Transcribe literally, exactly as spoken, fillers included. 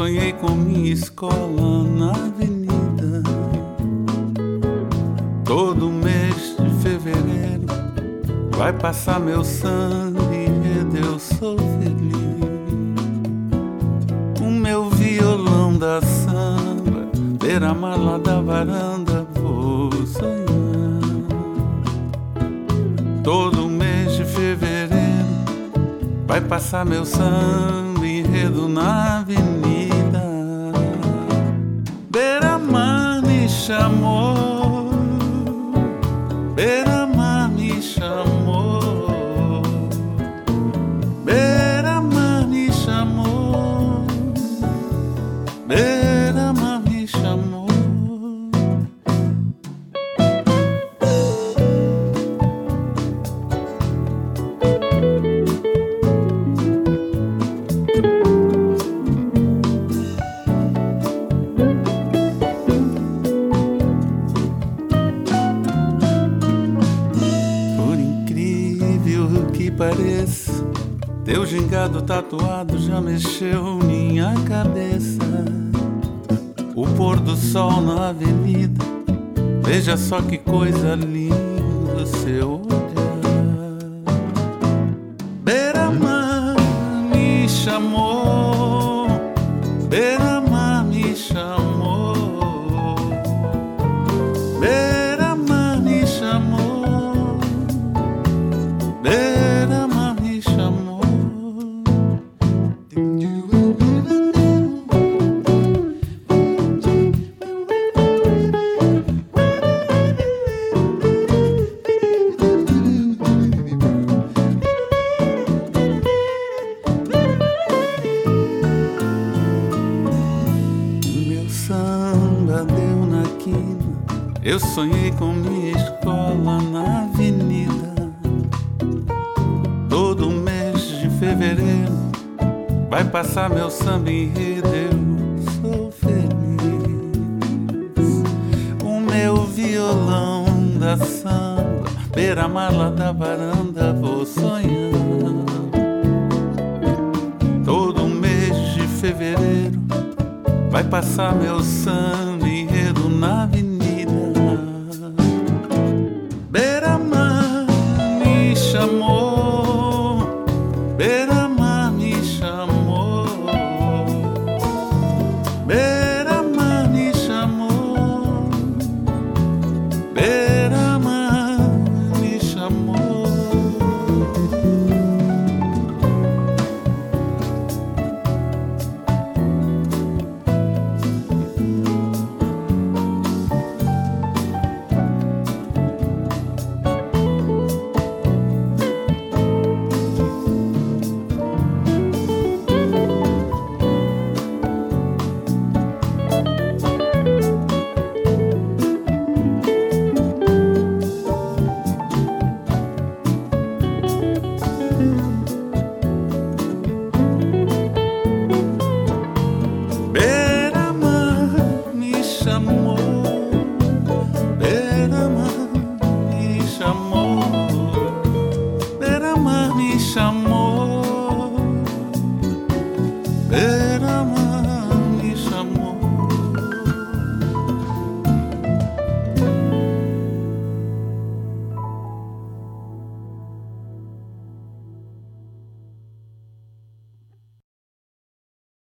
sonhei com minha escola na avenida. Todo mês de fevereiro vai passar meu sangue e eu sou feliz. O meu violão da samba, beira-mar lá da varanda, vou sonhar. Todo mês de fevereiro vai passar meu samba enredo na avenida. Beira-mar me chamou, beira-mar me chamou, beira-mar me chamou, beira-mar me chamou. Pareça, teu gingado tatuado já mexeu minha cabeça. O pôr do sol na avenida, veja só que coisa linda seu olhar. Beira-mar me chamou, beira-mar me chamou, beira-mar me chamou, beira eu sonhei com minha escola na avenida. Todo mês de fevereiro vai passar meu samba enredo, eu sou feliz. O meu violão da samba, beira-mar lá da varanda, vou sonhar. Todo mês de fevereiro vai passar meu samba enredo na avenida.